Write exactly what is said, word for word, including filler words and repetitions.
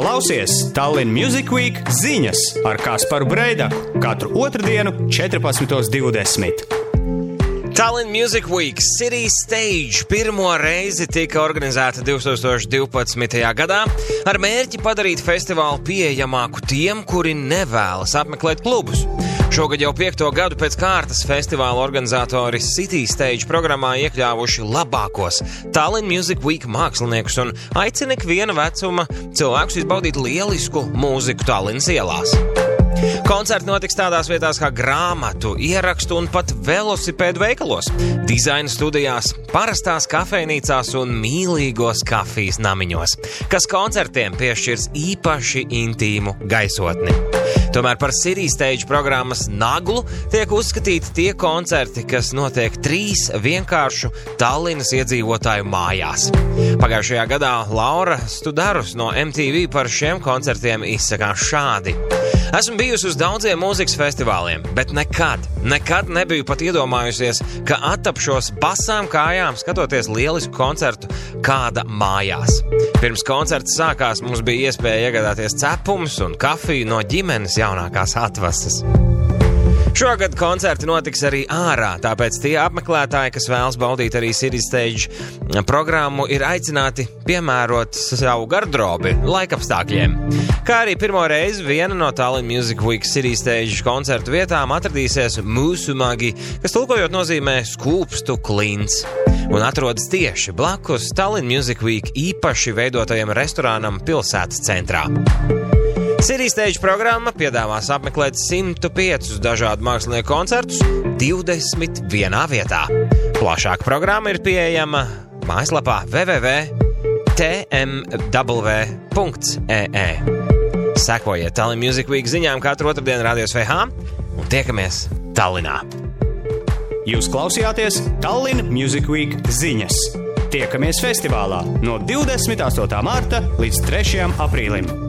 Klausies Tallinn Music Week ziņas ar Kasparu Breidaku katru otrdienu četrpadsmit divdesmit. Tallinn Music Week City Stage pirmo reizi tika organizēta divtūkstoš divpadsmitajā gadā ar mērķi padarīt festivālu pieejamāku tiem, kuri nevēlas apmeklēt klubus. Šogad jau piekto gadu pēc kārtas festivāla organizatori City Stage programmā iekļāvuši labākos Tallinn Music Week māksliniekus un aicina ikviena vecuma cilvēkus izbaudīt lielisku mūziku Tallinas ielās. Koncerti notiks tādās vietās kā grāmatu, ierakstu un pat velosipēdu veikalos, dizaina studijās, parastās kafejnīcās un mīlīgos kafijas namiņos, kas koncertiem piešķirs īpaši intīmu gaisotni. Tomēr par City Stage programmas naglu tiek uzskatīti tie koncerti, kas notiek trīs vienkāršu Tallinas iedzīvotāju mājās. Pagājušajā gadā Laura Studarus no M T V par šiem koncertiem izsakās šādi. Esmu bijusi uz daudziem mūzikas festivāliem, bet nekad, nekad nebiju pat iedomājusies, ka attapšos basām kājām skatoties lielisku koncertu kāda mājās. Pirms koncerts sākās, mums bija iespēja iegādāties cepumus un kafiju no ģimenes jaunākās atvases. Šogad koncerti notiks arī ārā, tāpēc tie apmeklētāji, kas vēlas baudīt arī City Stage programmu, ir aicināti piemērot savu garderobi laikapstākļiem. Kā arī pirmo reizi viena no Tallinn Music Week City Stage koncertu vietām atradīsies Mūsumagi, kas tulkojot nozīmē skūpstu klints, un atrodas tieši blakus Tallinn Music Week īpaši veidotajam restorānam pilsētas centrā. City Stage programma piedāvās apmeklēt simtu piecus dažādu mākslinieku koncertus divdesmit vienā vietā. Plašāka programma ir pieejama mājaslapā w w w punkt t m w punkt e e. Sekojiet Tallinn Music Week ziņām katru otrdienu Radio S V H un tiekamies Tallinā. Jūs klausījāties Tallinn Music Week ziņas. Tiekamies festivālā no divdesmit astotā marta līdz trešajam aprīlim.